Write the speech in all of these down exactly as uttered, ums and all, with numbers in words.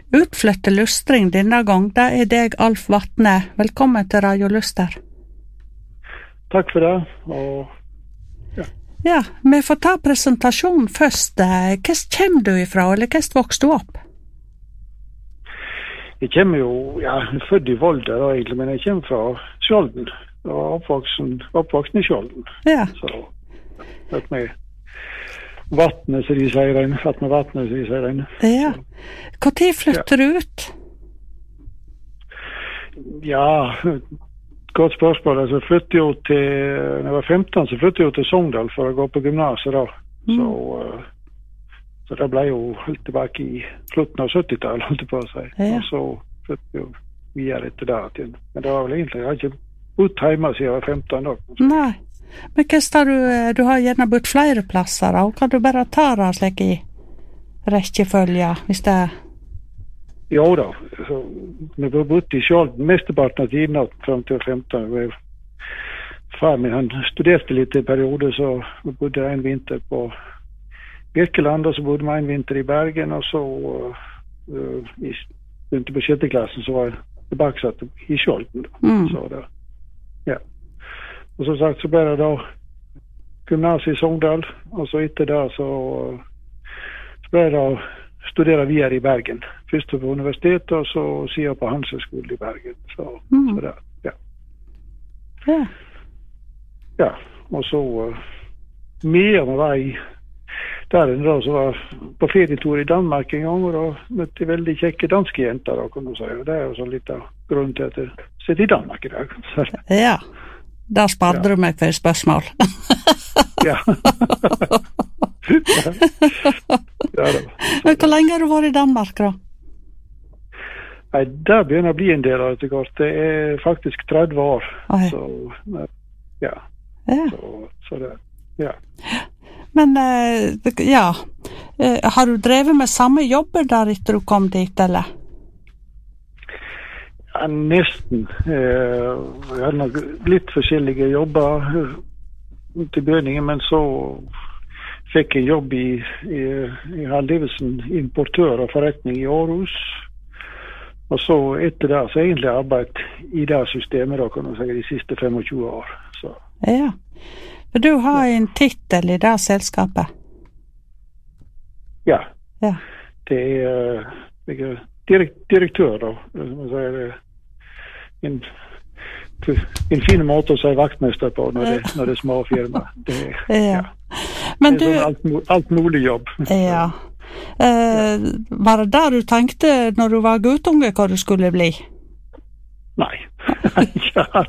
Utflytte lustring denne gang, det er deg, Alf Vatne. Velkommen til Radio Luster. Takk for det. Og ja. Ja, vi får ta presentasjonen først. Hva kommer du ifra, eller hva vokste du opp? Jeg kommer jo, ja, jeg er født i Volda da, egentlig, men jeg kommer fra Skjolden. Jeg var oppvoksen, oppvoksen i Skjolden. Ja. Så, at med vattnet, så de sier den, at med vattnet, så de sier den. Ja. Hvor tid flytter du ut? Ja, godt spørsmål. Altså, jeg flyttet jo til, når jeg var femten, så flyttet jeg jo til Sogndal for å gå på gymnaset da. Mm. Så, uh, så det ble jo helt tilbake i slutten av syttitallet, holdt jeg på å si. Ja. Og så flyttet jeg jo videre etter det. Men det var vel egentlig, jeg har ikke bodd hjemme siden jeg var femten da. Nei. Men hva står du, du har gjerne bodd flere plasser, og kan du bare ta det slik i rekkefølge, hvis det er... Jo da, så, vi har bodd i Skjolden mesteparten av tiden frem til femten. Far min, han studerte litt i periode, så vi bodde en vinter på Birkeland, og så bodde vi en vinter i Bergen, og så uh, i, begynte på sjette klassen, så var jeg tilbakesatt i Skjolden. Mm. Så det, ja. Og som sagt så ble det da gymnaset i Sogndal, og så etter det så, så ble det da studere videre i Bergen. Først på universitetet, og så siden på Handelshøyskolen i Bergen. Så, mm. så det, ja. Ja. Ja, og så uh, mer med var i der en da, så var på ferietur i Danmark en gang, og da møtte jeg veldig kjekke danske jenter, da, kan du si. Og det er jo så litt av grunnen til at jeg sitter i Danmark i dag. Så. Ja. Da sparte ja. Du meg for et spørsmål. Ja. Ja. Ja, men hvor lenge har du vært i Danmark da? Nei, det begynner å bli en del av det godt. Det er faktisk tretti år. Oi. Så, ja. Ja. Så, så det, ja. Men, ja, har du drevet med samme jobber der etter du kom dit, eller? Ja, nesten. Jeg hadde nok litt forskjellige jobber til begynnelsen, men så fikk jeg jobb i, i, i Halldivesen importør og forretning i Aarhus. Og så etter det, så egentlig arbeidet i det systemet da, kan du si, de siste tjuefem år. Så. Ja, for du har ja. En titel i det selskapet. Ja, ja. Det er, jeg er direkt, direktør da, som jeg sier, en, en fin måte å si vaktmester på når det, når det er små firma. Det, ja. Ja. Men det er du, sånn alt, alt mulig jobb. Ja. Eh, var det der du tenkte når du var guttunge hva du skulle bli? Nei. Ja.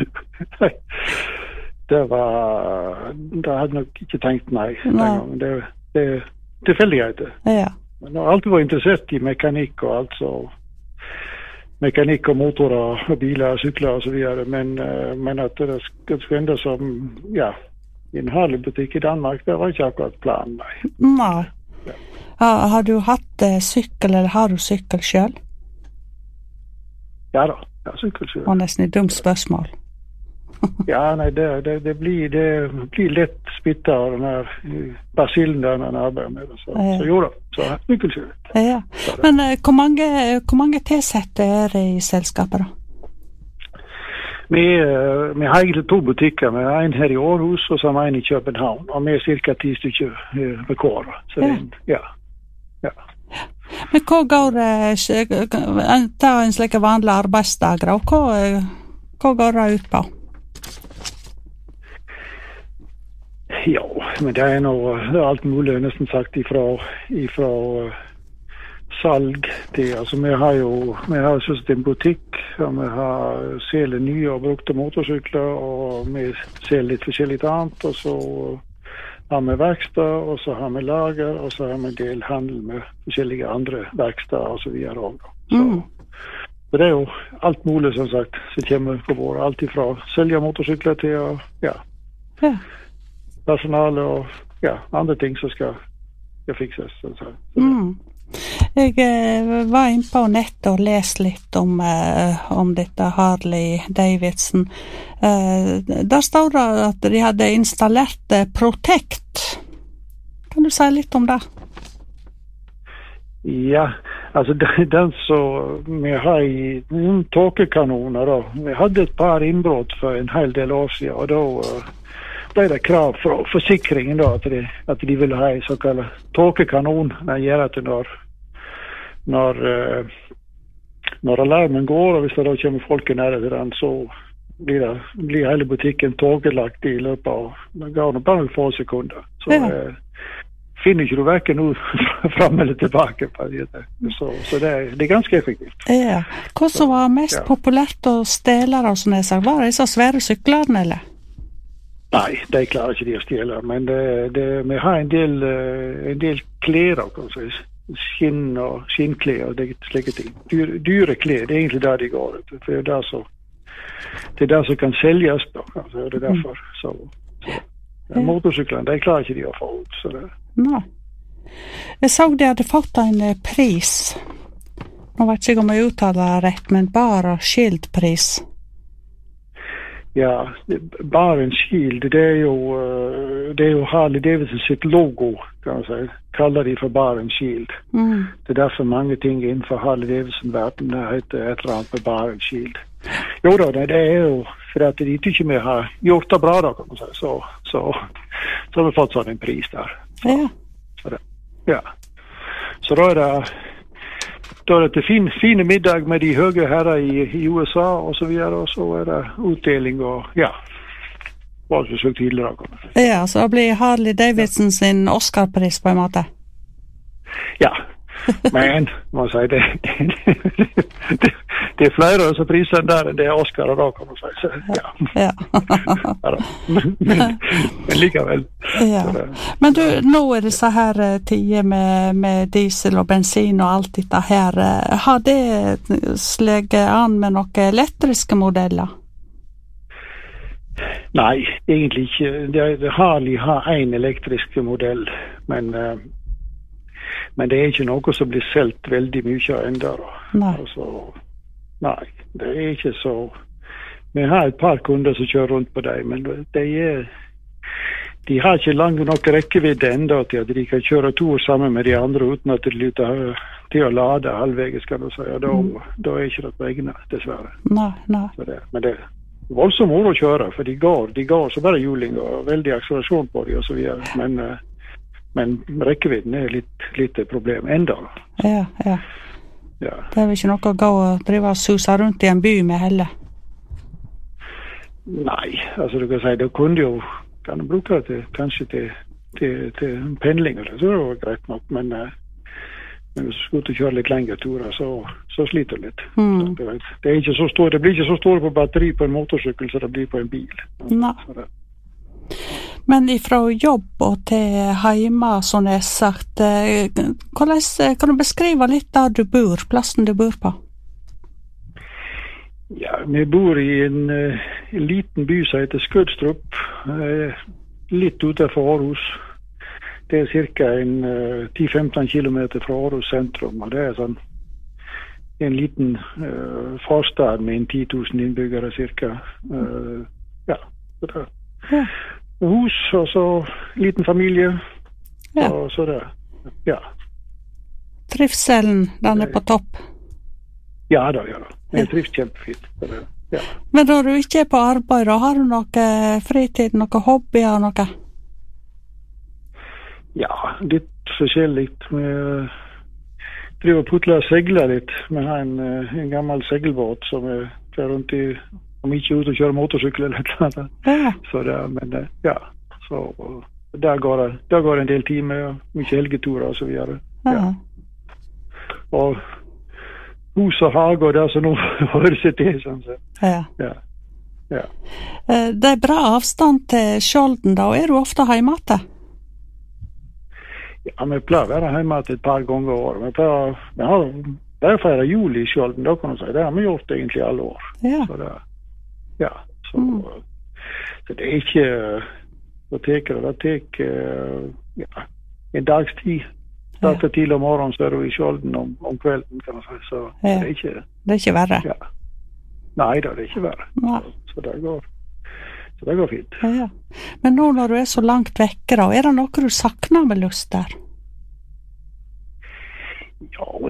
Det var det hadde nok ikke tenkt nei. nei. Det, det er tilfeldigheter. Ja. Men jeg har alltid vært interessert i mekanikk og alt så mekanikk og motorer og biler og sykler og så videre, men, men at det skulle ende som ja, i en Harley-butikk i Danmark, det var ikke akkurat planen, nei. Nei. Ja. Har, har du hatt eh, sykkel, eller har du sykkel selv? Ja da, jeg har sykkel selv. Det var nesten et dumt spørsmål. Ja, nei, det, det, det, blir, det blir lett spittet av den her basillen der når man arbeider med det, så, ja. Så jo da, så har jeg sykkel selv. Ja, men eh, hvor mange, hvor mange tilsette er det i selskapet da? Vi, vi har egentlig to butikker. Vi har en her i Aarhus, og så har vi en i København. Og vi er cirka ti stykker med kår. Så ja. Det, ja. Ja. Men hva går det, ta en slik vanlig arbeidsdag, og hva, hva går det ut på? Ja, men det er noe, det er alt mulig, nesten sagt, ifra, ifra salg til, altså vi har jo vi har jo en butikk, og vi har selger nye og brukte motorsykler, og vi selger litt forskjellig annet, og så har vi verkstad, og så har vi lager, og så har vi en del handel med forskjellige andre verkstad og så videre også. Så, mm. så det er jo alt mulig, som sagt, som kommer på bordet, alt ifra selge motorsykler til å, ja, ja. Personale og ja, andre ting som skal, skal fikses. Så, så. Mm. Jeg eh, var inne på nettet og leste litt om, eh, om dette Harley Davidson. Eh, der står det at de hadde installert eh, Protect. Kan du si litt om det? Ja, Alltså den så, vi har i mm, tåkekanoner då. Vi hade ett par inbrott för en hel del år sedan och då uh, blev det krav från försäkringen då att, det, att de ville ha en så kallad tåkekanon när det gör att när, när, uh, när alarmen går och hvis det då kommer folk nära till den så blir, det, blir hela butiken tågelagt i löpet av, det går nog bara några få sekunder. Så ja. uh, finner ikke du verken nu fram eller tillbaka på det. Så, så det, är, det är ganska effektivt. Ja. Vad som var mest ja. populärt att ställa och sådana saker? Var det så svära cyklarna eller? Nej, det klarar inte de att ställa. Men det, det, vi har en del, en del kläder, kan man säga. Skinn och skinnkläder och det släcker till. Dyr, dyra kläder, det är egentligen där det går. För det är där så, det är där som kan säljas då. Alltså, det är därför mm. så. så. Ja. Motorcyklarna, det klarar inte de att få ut. Så det. No. Jag såg det hade fått en eh, pris. Jag vet inte om jag uttalar rätt, men bara skild pris. Ja, Barents Shield, det är ju, det är ju Harley Davidson sitt logo, kan man säga. Kallar de för Barents Shield. Mm. Det är därför många ting inför Harley Davidson-världen det heter ett eller annat med Barents Shield. Jo då, det är ju för att de tycker mig har gjort det bra då, kan man säga. Så, så, så har vi fått sån en pris där. Så, ja. Så det, ja. Så då är det då är det en fin, fin middag med de höga herrar i, i U S A och så vidare och så är det utdelning och ja, vad vi sökt till då. Ja, så det blir Harley Davidson sin Oscar-pris på en måte. Ja, men man säger det, det, det, det är flera så prisen där än det är Oscar och då kan man säga. Så, ja. Ja. Ja men, men, men lika väl. Ja. Men du, nu är det så här tio med, med diesel och bensin och allt det här. Har det släggt an med några elektriska modeller? Nej, egentligen inte. Harley har en elektrisk modell, men men det är inte något som blir sålt väldigt mycket ändå. Nej. Alltså, nej, det är inte så. Men jag har ett par kunder som kör runt på det, men det är, de har inte lång nog räckvidd ändå till att de kan köra tur samman med de andra utan att det lyfter till att lada halvvägs, kan du säga. Då, mm. då är inte det egna, dessvärre. Nej, nej. Så det, men det är våldsamt ord att köra, för de går, de går så bara hjuling och väldig acceleration på det och så vidare. Men Men räckvidden är lite, lite problem ändå. Ja, ja. Ja. Det är väl inte något att gå och driva och susa runt i en by med heller? Nej, alltså du kan säga, det kunde ju kan du bruka det kanske till, till, till pendling eller så, det var grejt nog. Men, men hvis du skulle ut och köra lite längre turer så, så sliter det lite. Mm. Så det, det, är inte så stor, det blir inte så stor på batteri på en motorcykel så det blir på en bil. Nej. Men ifrån jobb och till hemma som jag sagt, kan du beskriva lite där du bor, platsen du bor på? Ja, vi bor i en, en liten by som heter Skødstrup, lite utanför Aarhus. Det är cirka en tio femton kilometer från Aarhus centrum och det är sån en liten uh, förstad med en tio tusen inbyggare cirka. Uh, ja, det där. Ja. Hus och så liten familj. Ja. Och så där. Ja. Trivseln, den är på topp. Ja då, ja då. Jag trivs jättefint. Ja. Men då du inte är på arbete, har du någon fritid, någon hobby och något? Ja, lite förskälligt. Jag driver och puttlar och seglar lite. Jag har en, en gammal segelbåt som är där runt i, om inte ut och kör motorcykel eller något annat. Ja. Så där, men ja, så där går det, där går en del timmar och mycket helgeturer och så vidare. Ja. Ja. Och hus och hagor där så nog har det sett det som så. Ja. Ja. Ja. Det är bra avstånd till Skjolden då. Är du ofta hemma? Ja, men jag plöjer vara hemma ett par gånger i år. Men jag har därför är det jul i Skjolden då kan man säga. Det har man gjort egentligen alla år. Ja. Så där. Ja, så, mm. så det är inte vad teker det teker ja, en dagstid. Startar till om morgonen så är du i Skjolden om, om kvällen kan man säga. Så ja. det är inte... Det är inte värre? Ja. Nej då, det är inte värre. Ja. Så, så det går så det går fint. Ja, ja. Men nu när du är så långt väck då, är det något du saknar med lust där? Ja,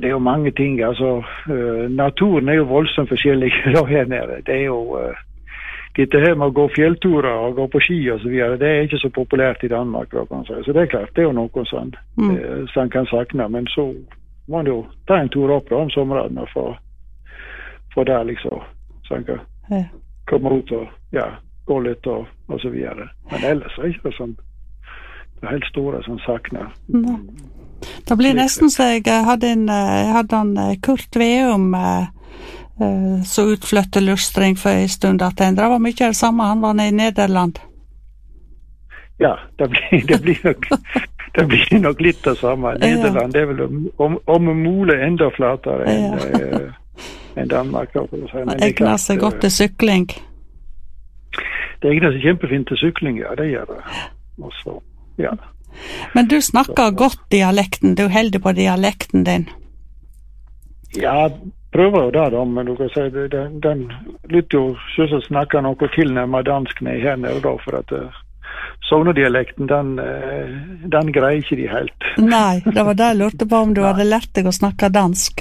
det er jo mange ting, altså uh, naturen er jo voldsomt forskjellig da her nede. Det er jo uh, dette her med å gå fjellturer og gå på ski og så videre, det er ikke så populært i Danmark, da, kan man si. Så det er klart, det er jo noe sånn, mm. uh, som kan sakne, men så må man jo ta en tur opp da, om sommeren og få, få der liksom, så man kan ja. komme ut og ja, gå litt og, og så videre. Men ellers er det ikke sånn, det er helt store som sakner. Ja. Det blir nesten så jeg hadde en, jeg hadde en Kurt Veum så utflytte lustring for en stund at det var mye det samme, han var nede i Nederland. Ja, det blir, det blir nok det blir nok litt det samme. Nederland det er vel om, om, om mole enda flatere enn ja. enn Danmark. Det egner seg godt til sykling. Det egner seg kjempefint til sykling, ja, det gjør det. Og så, ja. Men du snakker godt dialekten, du holder på dialekten din. Ja, prøver jo det da, men du kan si, den, den lytter jo selvsagt snakker noe tilnærmet dansk ned her nede da, for at uh, Sognedialekten, den, uh, den greier ikke de helt. Nei, det var det jeg lurte på om du hadde lært deg å snakke dansk.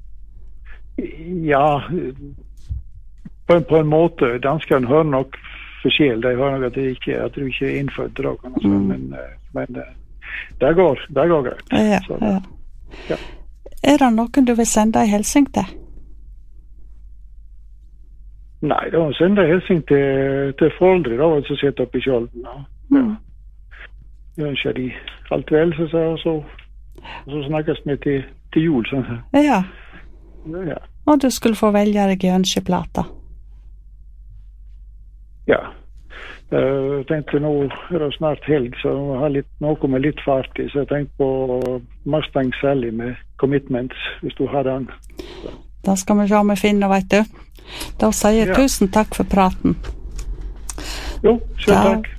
Ja, på en, på en måte, danskene hører nok forskjell, de hører nok at du ikke, at du ikke er innfødt da, kan man si, mm. men Men det går, det går greit. Ja, så det, ja. Ja. Er det noen du vil sende i hilsen til? Nei, da sender jeg hilsen til, til foreldre, da, som sitter oppe i Skjolden. Ja. Mm. Jeg ønsker de alt vel, så, så, så snakkes vi til, til jul. Sånn. Ja. Ja. Og du skulle få velge deg i ønskeplata. Ja. Jeg uh, tenkte nå er det snart helg, så jeg har litt, noe med litt fart i, så jeg tenkte på Mustang Sally med Commitments, hvis du har den. Så. Da skal vi se om vi finner, vet du. Da sier jeg ja. Tusen takk for praten. Jo, selv takk.